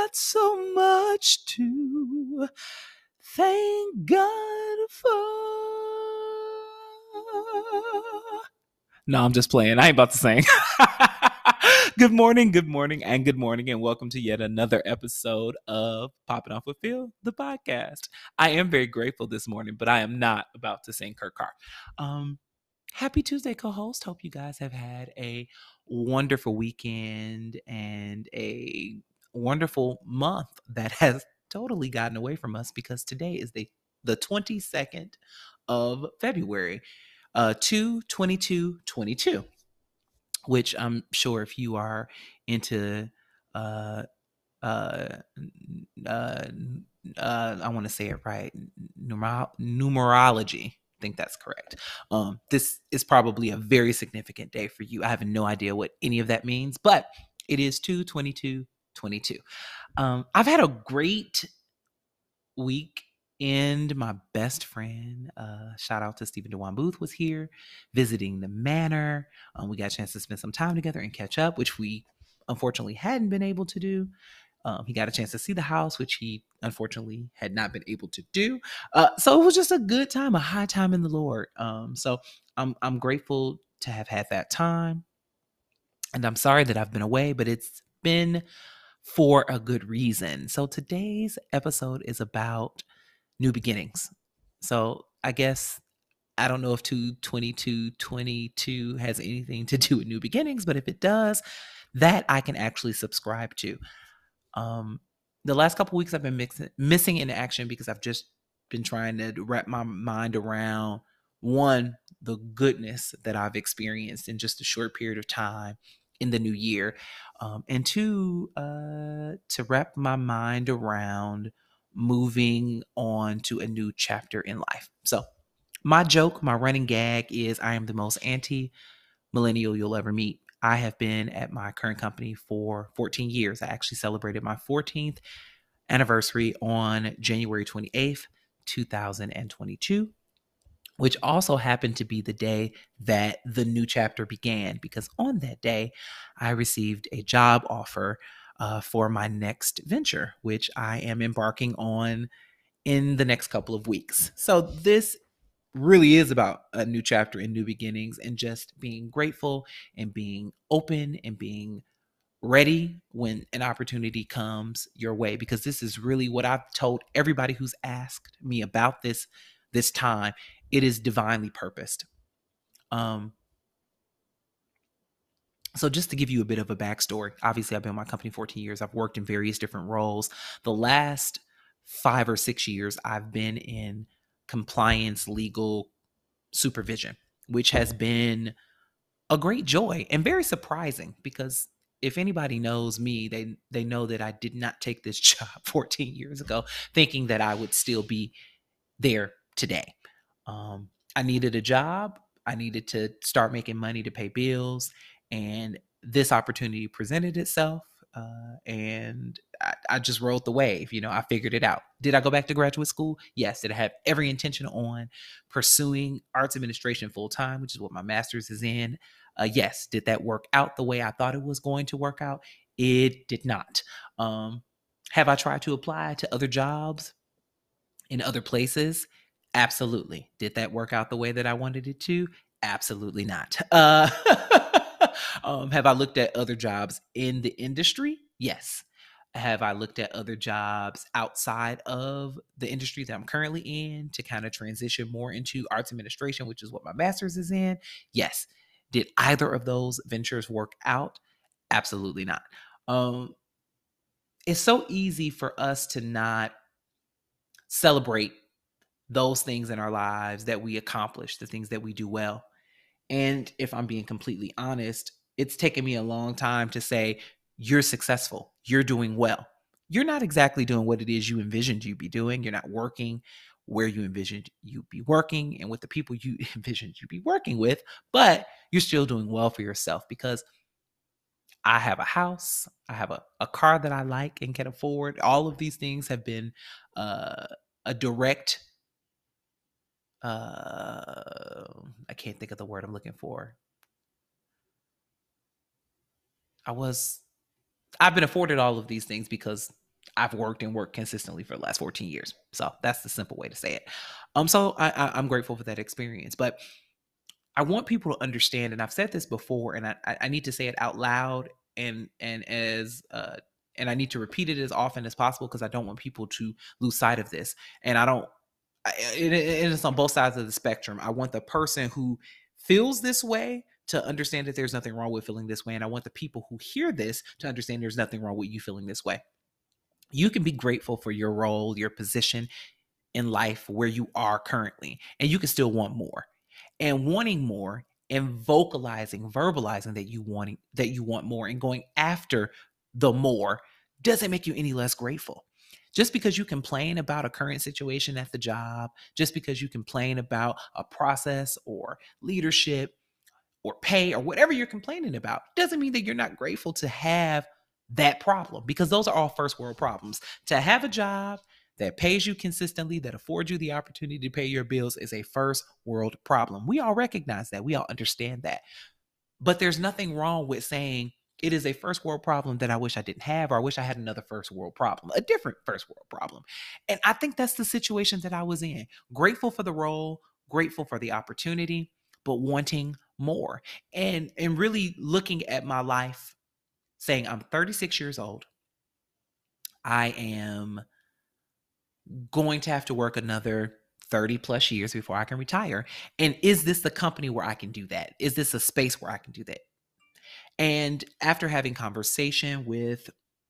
got so much to thank God for. No, I'm just playing. I ain't about to sing. Good morning, and welcome to yet another episode of Popping Off with Phil, the podcast. I am very grateful this morning, but I am not about to sing Kurt Carr. Happy Tuesday, co-host. Hope you guys have had a wonderful weekend and a wonderful month that has totally gotten away from us because today is the 22nd of February, 2/22/22, which I'm sure if you are into uh uh I want to say it right, numerology. I think that's correct. This is probably a very significant day for you. I have no idea what any of that means, but it is 2/22/22. I've had a great week. And my best friend, shout out to Stephen DeJuan Booth, was here visiting the manor. We got a chance to spend some time together and catch up, which we unfortunately hadn't been able to do. He got a chance to see the house, which he unfortunately had not been able to do. So it was just a good time, a high time in the Lord. So I'm grateful to have had that time. And I'm sorry that I've been away, but it's been for a good reason. So today's episode is about new beginnings. So I guess I don't know if 2/22/22 has anything to do with new beginnings, but if it does, that I can actually subscribe to. The last couple weeks I've been missing in action because I've just been trying to wrap my mind around, one, the goodness that I've experienced in just a short period of time in the new year, and two, to wrap my mind around moving on to a new chapter in life. So my joke, my running gag is I am the most anti-millennial you'll ever meet. I have been at my current company for 14 years. I actually celebrated my 14th anniversary on January 28th, 2022, which also happened to be the day that the new chapter began, because on that day, I received a job offer for my next venture, which I am embarking on in the next couple of weeks. So this really is about a new chapter and new beginnings and just being grateful and being open and being ready when an opportunity comes your way, because this is really what I've told everybody who's asked me about this time. It is divinely purposed. So just to give you a bit of a backstory, obviously I've been in my company 14 years. I've worked in various different roles. The last 5 or 6 years, I've been in compliance legal supervision, which has been a great joy and very surprising, because if anybody knows me, they know that I did not take this job 14 years ago thinking that I would still be there today. I needed a job. I needed to start making money to pay bills, and this opportunity presented itself. And I just rode the wave. I figured it out. Did I go back to graduate school? Yes. Did I have every intention on pursuing arts administration full time, which is what my master's is in? Yes. Did that work out the way I thought it was going to work out? It did not. Have I tried to apply to other jobs in other places? Absolutely. Did that work out the way that I wanted it to? Absolutely not. Have I looked at other jobs in the industry? Yes. Have I looked at other jobs outside of the industry that I'm currently in to kind of transition more into arts administration, which is what my master's is in? Yes. Did either of those ventures work out? Absolutely not. It's so easy for us to not celebrate those things in our lives that we accomplish, the things that we do well. And if I'm being completely honest, it's taken me a long time to say, you're successful, you're doing well. You're not exactly doing what it is you envisioned you'd be doing. You're not working where you envisioned you'd be working and with the people you envisioned you'd be working with, but you're still doing well for yourself, because I have a house, I have a car that I like and can afford. All of these things have been a direct I can't think of the word I'm looking for. I've been afforded all of these things because I've worked and worked consistently for the last 14 years. So that's the simple way to say it. So I'm grateful for that experience. But I want people to understand, and I've said this before, and I need to say it out loud, and I need to repeat it as often as possible because I don't want people to lose sight of this. And I don't. It is on both sides of the spectrum. I want the person who feels this way to understand that there's nothing wrong with feeling this way, and I want the people who hear this to understand there's nothing wrong with you feeling this way. You can be grateful for your role, your position in life where you are currently, and you can still want more. And wanting more and verbalizing that you want more and going after the more doesn't make you any less grateful. Just because you complain about a current situation at the job, just because you complain about a process or leadership or pay or whatever you're complaining about doesn't mean that you're not grateful to have that problem, because those are all first world problems. To have a job that pays you consistently, that affords you the opportunity to pay your bills is a first world problem. We all recognize that. We all understand that. But there's nothing wrong with saying it is a first world problem that I wish I didn't have, or I wish I had another first world problem, a different first world problem. And I think that's the situation that I was in. Grateful for the role, grateful for the opportunity, but wanting more. And really looking at my life saying, I'm 36 years old. I am going to have to work another 30 plus years before I can retire. And is this the company where I can do that? Is this a space where I can do that? And after having conversation with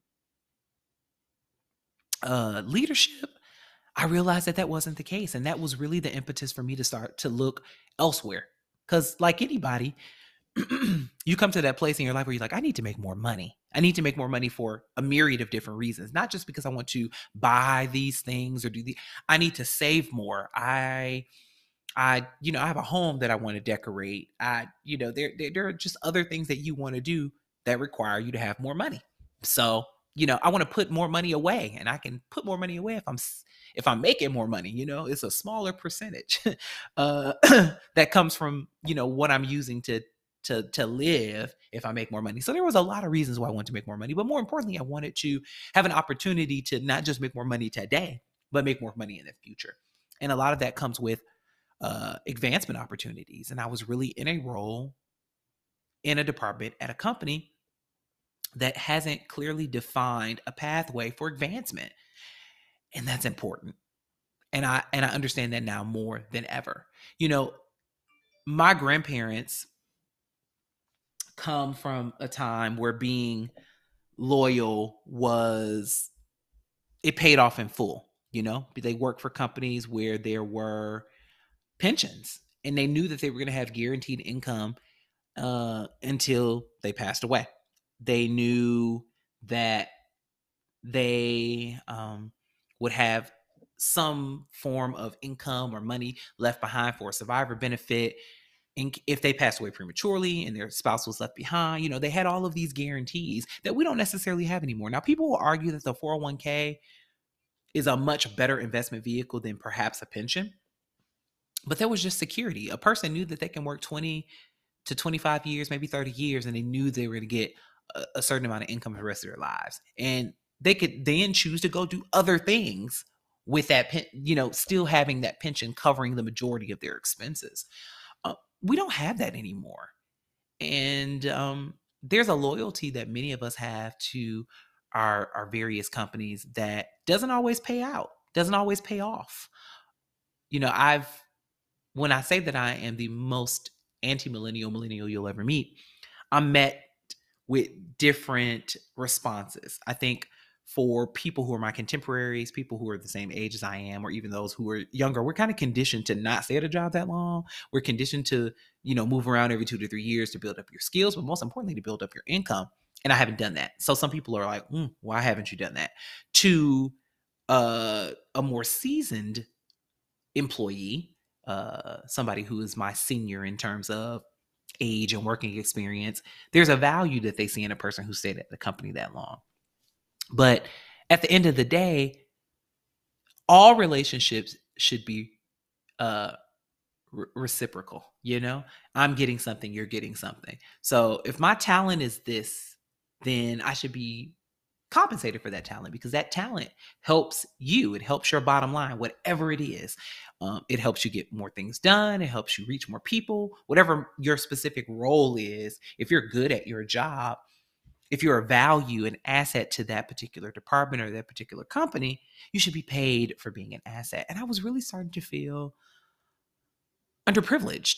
leadership, I realized that that wasn't the case. And that was really the impetus for me to start to look elsewhere. Because, like anybody, you come to that place in your life where you're like, I need to make more money. I need to make more money for a myriad of different reasons, not just because I want to buy these things or I need to save more. I have a home that I want to decorate. There are just other things that you want to do that require you to have more money. So, I want to put more money away, and I can put more money away if I'm making more money. It's a smaller percentage uh, that comes from what I'm using to live if I make more money. So there was a lot of reasons why I wanted to make more money, but more importantly, I wanted to have an opportunity to not just make more money today, but make more money in the future. And a lot of that comes with advancement opportunities. And I was really in a role in a department at a company that hasn't clearly defined a pathway for advancement. And that's important. And I understand that now more than ever. My grandparents come from a time where being loyal it paid off in full. They worked for companies where there were pensions, and they knew that they were going to have guaranteed income until they passed away. They knew that they would have some form of income or money left behind for a survivor benefit. And if they passed away prematurely and their spouse was left behind, they had all of these guarantees that we don't necessarily have anymore. Now, people will argue that the 401k is a much better investment vehicle than perhaps a pension, but there was just security. A person knew that they can work 20 to 25 years, maybe 30 years, and they knew they were going to get a certain amount of income for the rest of their lives. And they could then choose to go do other things with that, still having that pension covering the majority of their expenses. We don't have that anymore. And there's a loyalty that many of us have to our various companies that doesn't always pay out, doesn't always pay off. When I say that I am the most millennial you'll ever meet, I'm met with different responses. I think for people who are my contemporaries, people who are the same age as I am, or even those who are younger, we're kind of conditioned to not stay at a job that long. We're conditioned to, move around every 2 to 3 years to build up your skills, but most importantly, to build up your income. And I haven't done that. So some people are like, why haven't you done that? To a more seasoned employee, somebody who is my senior in terms of age and working experience, there's a value that they see in a person who stayed at the company that long. But at the end of the day, all relationships should be reciprocal. I'm getting something, you're getting something. So if my talent is this, then I should be compensated for that talent, because that talent helps you. It helps your bottom line, whatever it is. It helps you get more things done. It helps you reach more people, whatever your specific role is. If you're good at your job, if you're a value, an asset to that particular department or that particular company, you should be paid for being an asset. And I was really starting to feel underprivileged,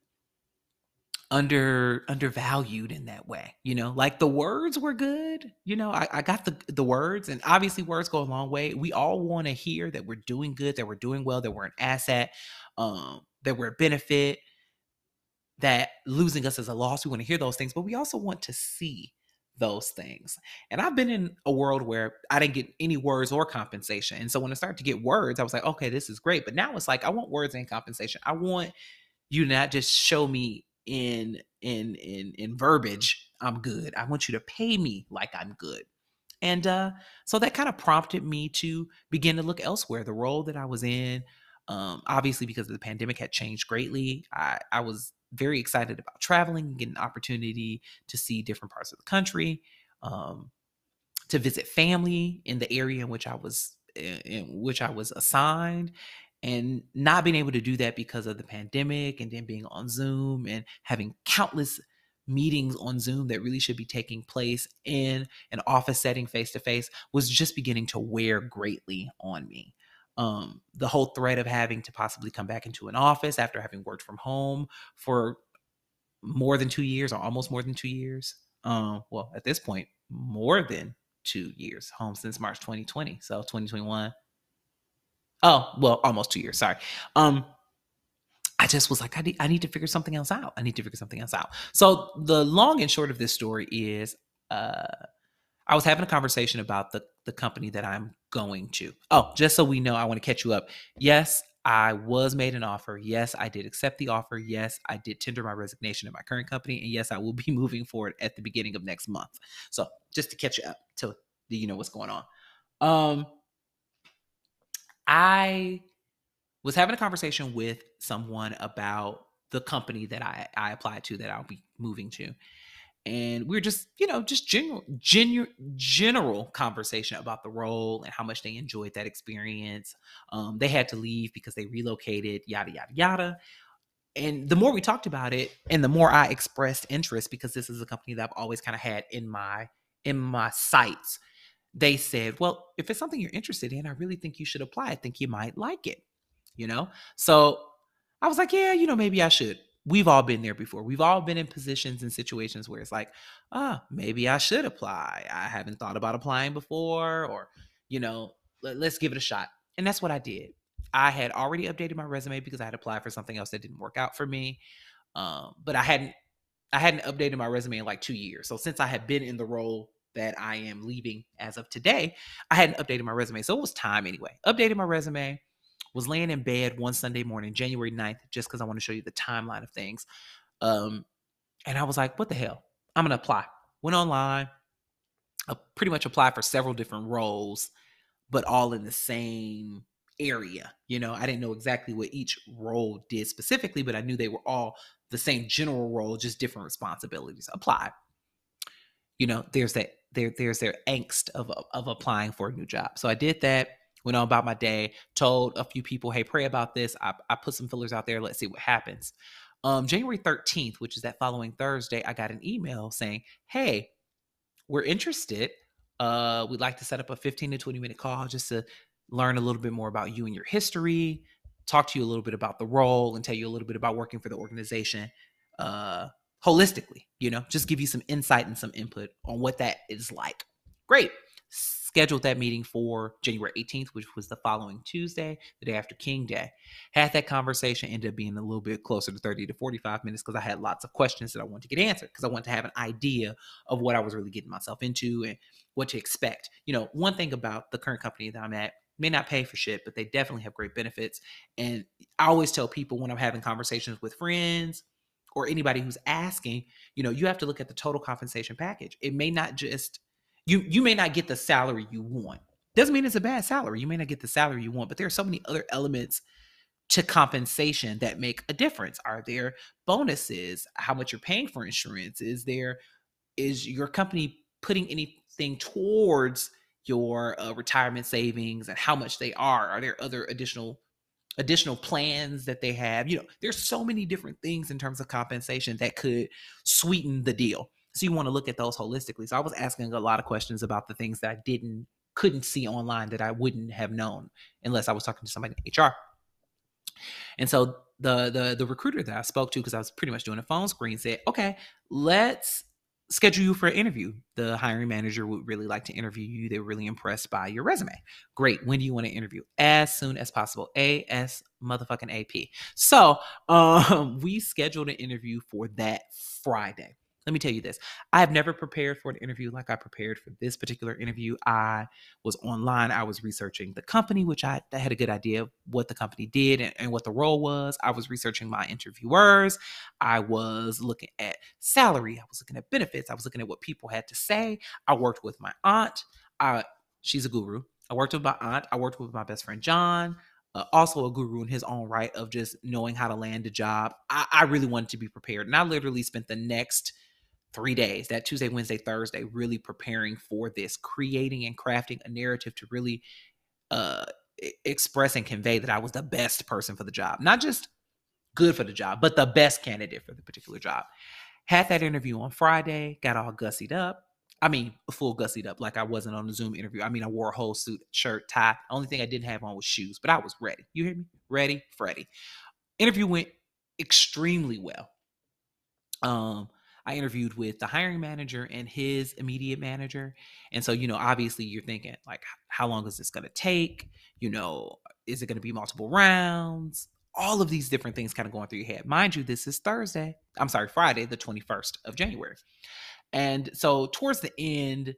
undervalued in that way. Like the words were good. I got the words, and obviously words go a long way. We all want to hear that we're doing good, that we're doing well, that we're an asset, that we're a benefit, that losing us is a loss. We want to hear those things, but we also want to see those things. And I've been in a world where I didn't get any words or compensation. And so when I started to get words, I was like, okay, this is great. But now it's like, I want words and compensation. I want you not just show me in verbiage I'm good. I want you to pay me like I'm good. And so that kind of prompted me to begin to look elsewhere. The role that I was in, obviously because of the pandemic, had changed greatly. I was very excited about traveling and getting an opportunity to see different parts of the country, to visit family in the area in which I was assigned, and not being able to do that because of the pandemic, and then being on Zoom and having countless meetings on Zoom that really should be taking place in an office setting face to face was just beginning to wear greatly on me. The whole threat of having to possibly come back into an office after having worked from home for more than 2 years, or almost more than 2 years. Well, at this point, more than 2 years, home since March 2020. So 2021. Oh, well, almost 2 years. Sorry. I just was like, I need to figure something else out. I need to figure something else out. So the long and short of this story is, I was having a conversation about the company that I'm going to. Oh, just so we know, I want to catch you up. Yes, I was made an offer. Yes, I did accept the offer. Yes, I did tender my resignation at my current company. And yes, I will be moving forward at the beginning of next month. So just to catch you up till you know what's going on. I was having a conversation with someone about the company that I applied to, that I'll be moving to. And we were just, just general conversation about the role and how much they enjoyed that experience. They had to leave because they relocated, yada, yada, yada. And the more we talked about it, and the more I expressed interest, because this is a company that I've always kind of had in my sights, they said, well, if it's something you're interested in, I really think you should apply. I think you might like it, So I was like, yeah, maybe I should. We've all been there before. We've all been in positions and situations where it's like, maybe I should apply. I haven't thought about applying before, or, let's give it a shot. And that's what I did. I had already updated my resume because I had applied for something else that didn't work out for me. But I hadn't updated my resume in like 2 years. So since I had been in the role that I am leaving as of today, I hadn't updated my resume. So it was time anyway. Updated my resume, was laying in bed one Sunday morning, January 9th, just because I want to show you the timeline of things. And I was like, what the hell? I'm going to apply. Went online, pretty much applied for several different roles, but all in the same area. I didn't know exactly what each role did specifically, but I knew they were all the same general role, just different responsibilities. Applied. There's their angst of applying for a new job. So I did that, went on about my day, told a few people, hey, pray about this. I put some fillers out there. Let's see what happens. January 13th, which is that following Thursday, I got an email saying, hey, we're interested. We'd like to set up a 15 to 20-minute call just to learn a little bit more about you and your history, talk to you a little bit about the role, and tell you a little bit about working for the organization holistically, just give you some insight and some input on what that is like. Great. Scheduled that meeting for January 18th, which was the following Tuesday, the day after King Day. Had that conversation, ended up being a little bit closer to 30 to 45 minutes because I had lots of questions that I wanted to get answered, because I wanted to have an idea of what I was really getting myself into and what to expect. One thing about the current company that I'm at, may not pay for shit, but they definitely have great benefits. And I always tell people when I'm having conversations with friends or anybody who's asking, you have to look at the total compensation package. It may not just, you may not get the salary you want. Doesn't mean it's a bad salary. You may not get the salary you want, but there are so many other elements to compensation that make a difference. Are there bonuses? How much you're paying for insurance? Is your company putting anything towards your retirement savings and how much they are. Are there other additional plans that they have? There's so many different things in terms of compensation that could sweeten the deal. So you want to look at those holistically. So I was asking a lot of questions about the things that I couldn't see online that I wouldn't have known unless I was talking to somebody in HR. And so the recruiter that I spoke to, because I was pretty much doing a phone screen, said, okay, let's schedule you for an interview. The hiring manager would really like to interview you. They're really impressed by your resume. Great. When do you want to interview? As soon as possible. AS motherfucking AP. So we scheduled an interview for that Friday. Let me tell you this. I have never prepared for an interview like I prepared for this particular interview. I was online. I was researching the company, which I had a good idea of what the company did and what the role was. I was researching my interviewers. I was looking at salary. I was looking at benefits. I was looking at what people had to say. I worked with my aunt. She's a guru. I worked with my aunt. I worked with my best friend, John. Also a guru in his own right of just knowing how to land a job. I really wanted to be prepared. And I literally spent the next 3 days, that Tuesday, Wednesday, Thursday, really preparing for this, creating and crafting a narrative to really express and convey that I was the best person for the job. Not just good for the job, but the best candidate for the particular job. Had that interview on Friday, got all gussied up. I mean, full gussied up, like I wasn't on a Zoom interview. I mean, I wore a whole suit, shirt, tie. Only thing I didn't have on was shoes, but I was ready. You hear me? Ready, Freddie. Interview went extremely well. I interviewed with the hiring manager and his immediate manager. And so, obviously you're thinking like, how long is this going to take? Is it going to be multiple rounds? All of these different things kind of going through your head. Mind you, this is Friday, the 21st of January. And so towards the end,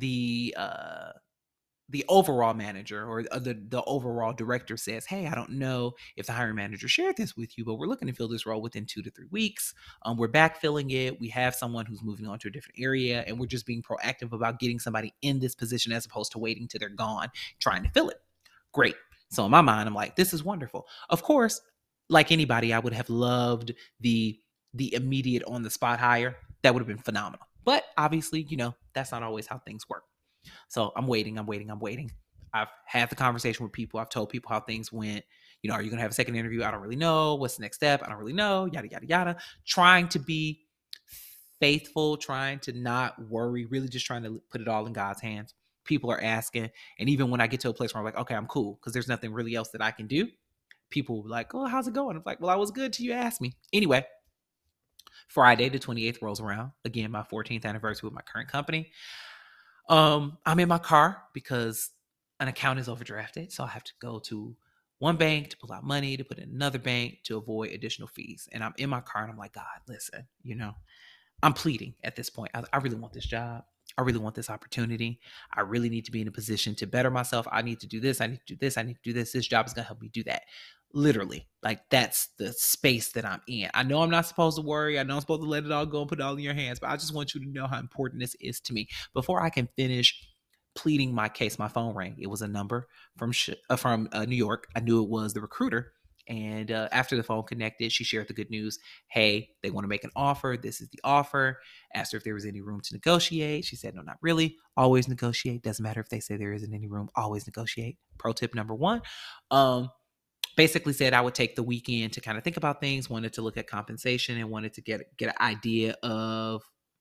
the overall manager or the overall director says, hey, I don't know if the hiring manager shared this with you, but we're looking to fill this role within 2 to 3 weeks. We're backfilling it. We have someone who's moving on to a different area, and we're just being proactive about getting somebody in this position as opposed to waiting till they're gone, trying to fill it. Great. So in my mind, I'm like, this is wonderful. Of course, like anybody, I would have loved the immediate on the spot hire. That would have been phenomenal. But obviously, that's not always how things work. So I'm waiting. I've had the conversation with people. I've told people how things went. Are you going to have a second interview? I don't really know. What's the next step? I don't really know. Yada, yada, yada. Trying to be faithful, trying to not worry, really just trying to put it all in God's hands. People are asking. And even when I get to a place where I'm like, okay, I'm cool because there's nothing really else that I can do. People were like, oh, how's it going? I'm like, well, I was good till you asked me. Anyway, Friday, the 28th rolls around. Again, my 14th anniversary with my current company. I'm in my car because an account is overdrafted. So I have to go to one bank to pull out money, to put in another bank to avoid additional fees. And I'm in my car and I'm like, God, listen, I'm pleading at this point. I really want this job. I really want this opportunity. I really need to be in a position to better myself. I need to do this. I need to do this. I need to do this. This job is going to help me do that. Literally, like that's the space that I'm in. I know I'm not supposed to worry. I know I'm supposed to let it all go and put it all in your hands, but I just want you to know how important this is to me. Before I can finish pleading my case, my phone rang. It was a number from New York. I knew it was the recruiter. And after the phone connected, she shared the good news. Hey, they want to make an offer. This is the offer. Asked her if there was any room to negotiate. She said, no, not really. Always negotiate. Doesn't matter if they say there isn't any room. Always negotiate. Pro tip number 1. Basically said I would take the weekend to kind of think about things, wanted to look at compensation and wanted to get an idea of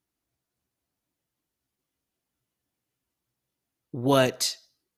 what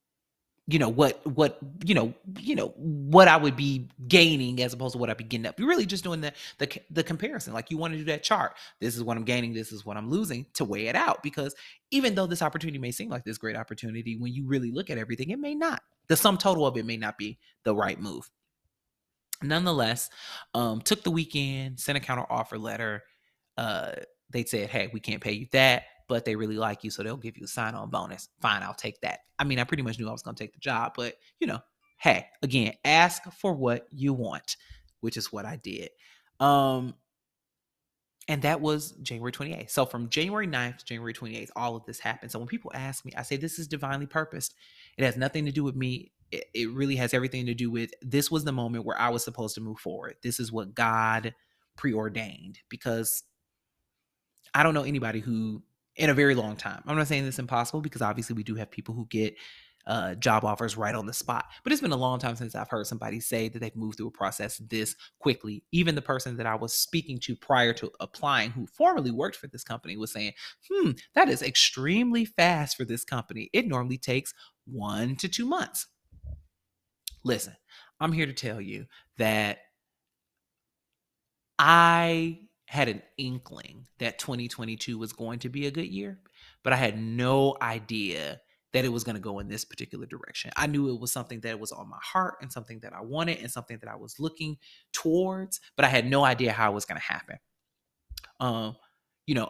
I would be gaining as opposed to what I'd be getting up. You're really just doing the comparison. Like you want to do that chart. This is what I'm gaining. This is what I'm losing to weigh it out. Because even though this opportunity may seem like this great opportunity, when you really look at everything, it may not. The sum total of it may not be the right move. Nonetheless, took the weekend, sent a counter offer letter. They said, hey, we can't pay you that, but they really like you, so they'll give you a sign-on bonus. Fine, I'll take that. I mean, I pretty much knew I was going to take the job, but, hey, again, ask for what you want, which is what I did. And that was January 28th. So from January 9th to January 28th, all of this happened. So when people ask me, I say, this is divinely purposed. It has nothing to do with me. It really has everything to do with this was the moment where I was supposed to move forward. This is what God preordained, because I don't know anybody who in a very long time. I'm not saying this impossible because obviously we do have people who get job offers right on the spot. But it's been a long time since I've heard somebody say that they've moved through a process this quickly. Even the person that I was speaking to prior to applying, who formerly worked for this company, was saying, that is extremely fast for this company. It normally takes 1 to 2 months. Listen, I'm here to tell you that I had an inkling that 2022 was going to be a good year, but I had no idea that it was going to go in this particular direction. I knew it was something that was on my heart and something that I wanted and something that I was looking towards, but I had no idea how it was going to happen. You know,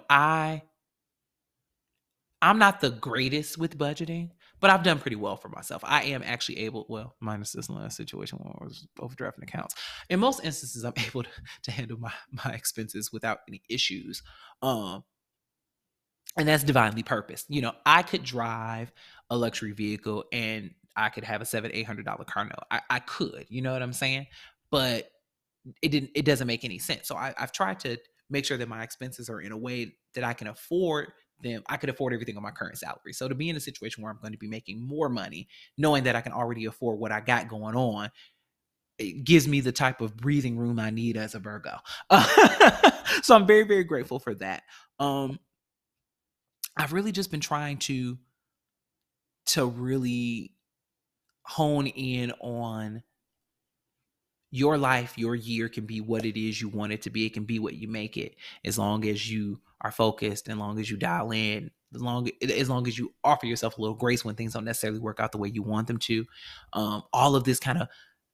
I'm not the greatest with budgeting, but I've done pretty well for myself. I am actually able, well, minus this last situation where I was overdrafting accounts. In most instances, I'm able to handle my expenses without any issues. Um, and that's divinely purposed. You know, I could drive a luxury vehicle and I could have a $700-800 car note. I could, you know what I'm saying? But it doesn't make any sense. So I've tried to make sure that my expenses are in a way that I can afford them. I could afford everything on my current salary. So to be in a situation where I'm going to be making more money, knowing that I can already afford what I got going on, it gives me the type of breathing room I need as a Virgo. So I'm very, very grateful for that. I've really just been trying to really hone in on your life. Your year can be what it is you want it to be. It can be what you make it, as long as you are focused, as long as you dial in, as long as you offer yourself a little grace when things don't necessarily work out the way you want them to. All of this kind of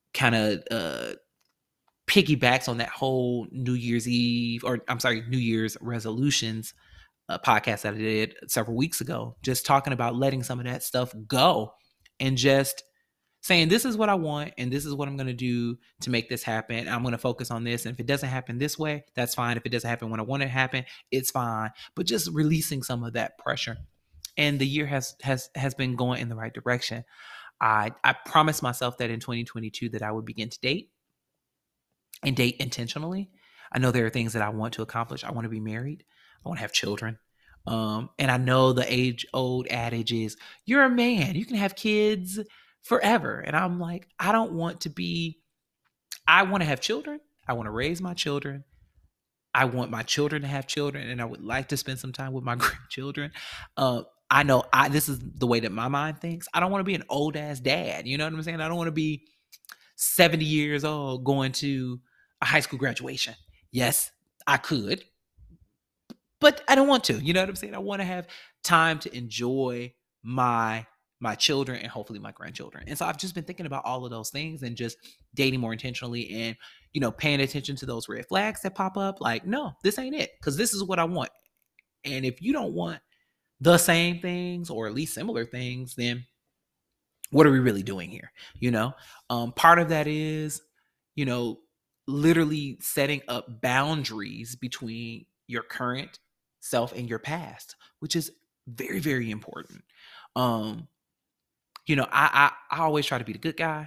piggybacks on that whole New Year's Eve, or I'm sorry, New Year's resolutions podcast that I did several weeks ago, just talking about letting some of that stuff go and just saying, this is what I want and this is what I'm going to do to make this happen. I'm going to focus on this. And if it doesn't happen this way, that's fine. If it doesn't happen when I want it to happen, it's fine. But just releasing some of that pressure. And the year has been going in the right direction. I promised myself that in 2022 that I would begin to date and date intentionally. I know there are things that I want to accomplish. I want to be married. I want to have children. And I know the age-old adage is, you're a man, you can have kids forever. And I'm like, I want to have children. I want to raise my children. I want my children to have children, and I would like to spend some time with my grandchildren. I know this is the way that my mind thinks. I don't want to be an old ass dad. You know what I'm saying? I don't want to be 70 years old going to a high school graduation. Yes, I could, but I don't want to. You know what I'm saying? I want to have time to enjoy my children and hopefully my grandchildren. And so I've just been thinking about all of those things and just dating more intentionally and, you know, paying attention to those red flags that pop up. Like, no, this ain't it, because this is what I want. And if you don't want the same things or at least similar things, then what are we really doing here? You know, part of that is, you know, literally setting up boundaries between your current self and your past, which is very, very important. You know, I always try to be the good guy.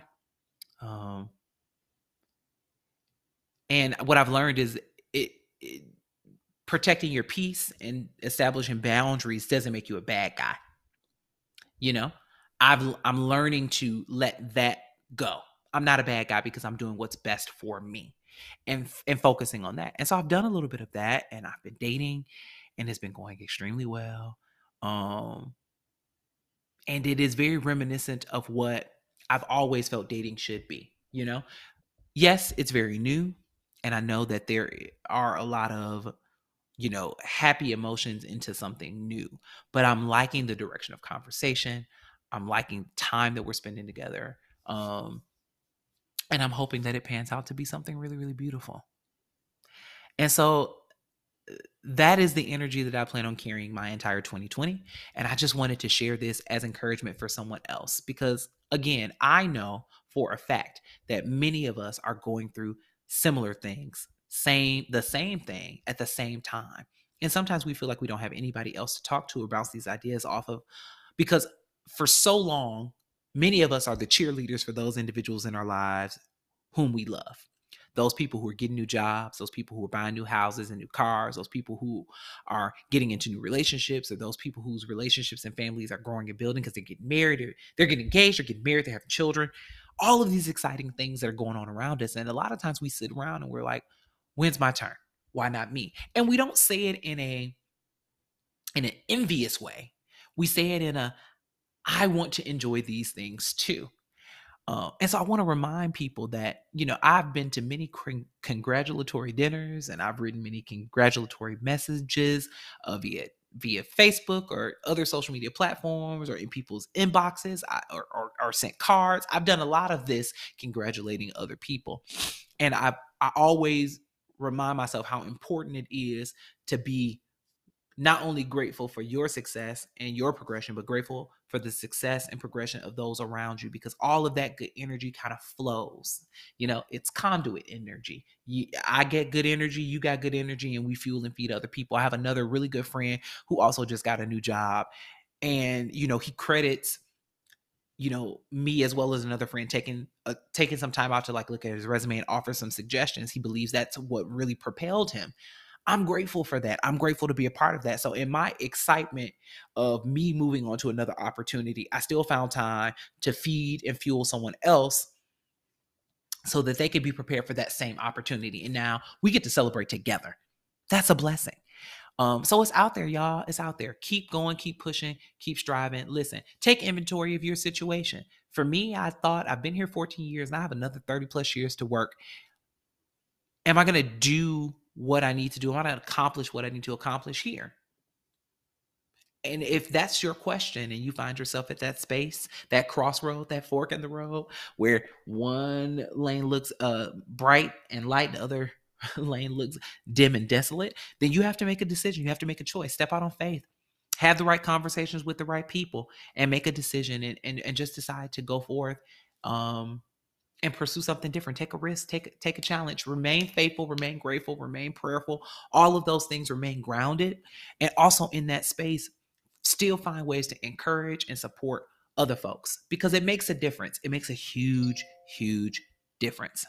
And what I've learned is it protecting your peace and establishing boundaries doesn't make you a bad guy. You know, I'm learning to let that go. I'm not a bad guy because I'm doing what's best for me and focusing on that. And so I've done a little bit of that, and I've been dating, and it's been going extremely well. And it is very reminiscent of what I've always felt dating should be, you know? Yes, it's very new, and I know that there are a lot of, you know, happy emotions into something new, but I'm liking the direction of conversation. I'm liking time that we're spending together. And I'm hoping that it pans out to be something really, really beautiful. And so that is the energy that I plan on carrying my entire 2020. And I just wanted to share this as encouragement for someone else, because again, I know for a fact that many of us are going through similar things, the same thing at the same time. And sometimes we feel like we don't have anybody else to talk to or bounce these ideas off of, because for so long, many of us are the cheerleaders for those individuals in our lives whom we love. those people who are getting new jobs, those people who are buying new houses and new cars, those people who are getting into new relationships, or those people whose relationships and families are growing and building because they're getting married, or they're getting engaged, or getting married, they're having children. All of these exciting things that are going on around us. And a lot of times we sit around and we're like, when's my turn? Why not me? And we don't say it in an envious way. We say it in a, I want to enjoy these things too. And so I want to remind people that, I've been to many congratulatory dinners, and I've written many congratulatory messages via Facebook or other social media platforms, or in people's inboxes, or sent cards. I've done a lot of this congratulating other people. And I always remind myself how important it is to be not only grateful for your success and your progression, but grateful for the success and progression of those around you, because all of that good energy kind of flows. It's conduit energy. I get good energy, you got good energy, and we fuel and feed other people. I have another really good friend who also just got a new job, and he credits me, as well as another friend, taking some time out to like look at his resume and offer some suggestions. He believes that's what really propelled him. I'm grateful for that. I'm grateful to be a part of that. So in my excitement of me moving on to another opportunity, I still found time to feed and fuel someone else so that they could be prepared for that same opportunity. And now we get to celebrate together. That's a blessing. So it's out there, y'all. It's out there. Keep going, keep pushing, keep striving. Listen, take inventory of your situation. For me, I thought I've been here 14 years and I have another 30 plus years to work. Am I going to do what I need to do? Am I going to accomplish what I need to accomplish here? And if that's your question and you find yourself at that space, that crossroad, that fork in the road, where one lane looks bright and light, the other lane looks dim and desolate, then you have to make a decision. You have to make a choice. Step out on faith. Have the right conversations with the right people and make a decision, and just decide to go forth and pursue something different. Take a risk, take a challenge, remain faithful, remain grateful, remain prayerful. All of those things, remain grounded. And also in that space, still find ways to encourage and support other folks, because it makes a difference. It makes a huge, huge difference.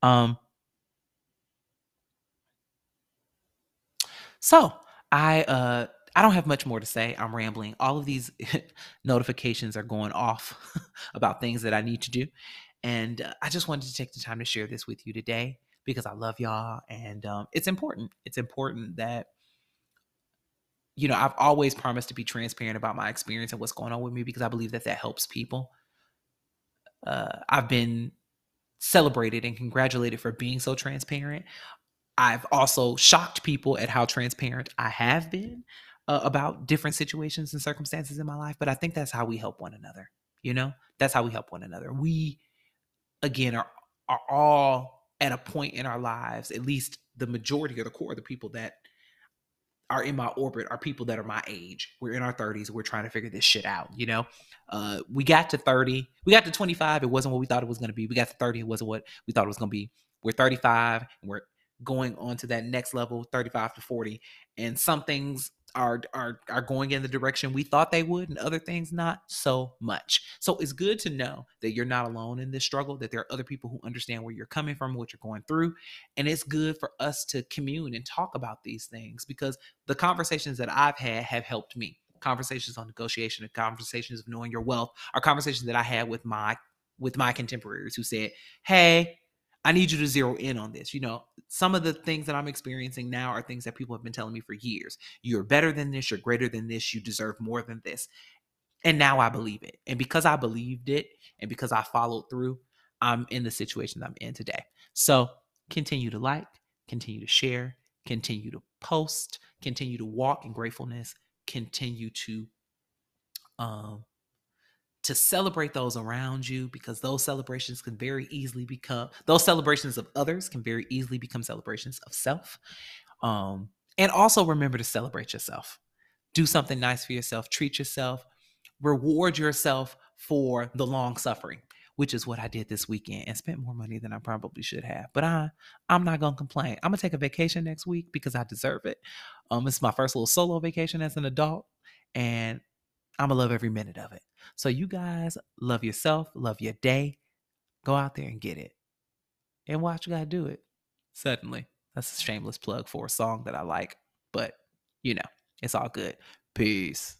So I don't have much more to say. I'm rambling. All of these notifications are going off about things that I need to do. And I just wanted to take the time to share this with you today, because I love y'all. And it's important. It's important that, I've always promised to be transparent about my experience and what's going on with me, because I believe that helps people. I've been celebrated and congratulated for being so transparent. I've also shocked people at how transparent I have been about different situations and circumstances in my life. But I think that's how we help one another. That's how we help one another. We, again, are all at a point in our lives, at least the majority or the core of the people that are in my orbit are people that are my age. We're in our 30s. We're trying to figure this shit out. We got to 30. We got to 25. It wasn't what we thought it was going to be. We got to 30. It wasn't what we thought it was going to be. We're 35 and we're going on to that next level, 35 to 40. And some things are going in the direction we thought they would, and other things not so much. So it's good to know that you're not alone in this struggle, that there are other people who understand where you're coming from, what you're going through. And it's good for us to commune and talk about these things, because the conversations that I've had have helped me. Conversations on negotiation and conversations of knowing your wealth are conversations that I had with my contemporaries who said, hey, I need you to zero in on this. Some of the things that I'm experiencing now are things that people have been telling me for years. You're better than this. You're greater than this. You deserve more than this. And now I believe it. And because I believed it and because I followed through, I'm in the situation I'm in today. So continue to like, continue to share, continue to post, continue to walk in gratefulness, continue to celebrate those around you, because those celebrations of others can very easily become celebrations of self. And also remember to celebrate yourself. Do something nice for yourself. Treat yourself. Reward yourself for the long suffering, which is what I did this weekend, and spent more money than I probably should have. But I'm not going to complain. I'm going to take a vacation next week because I deserve it. It's my first little solo vacation as an adult, and I'm going to love every minute of it. So you guys, love yourself, love your day. Go out there and get it. And watch God do it. Suddenly. That's a shameless plug for a song that I like, but, you know, it's all good. Peace.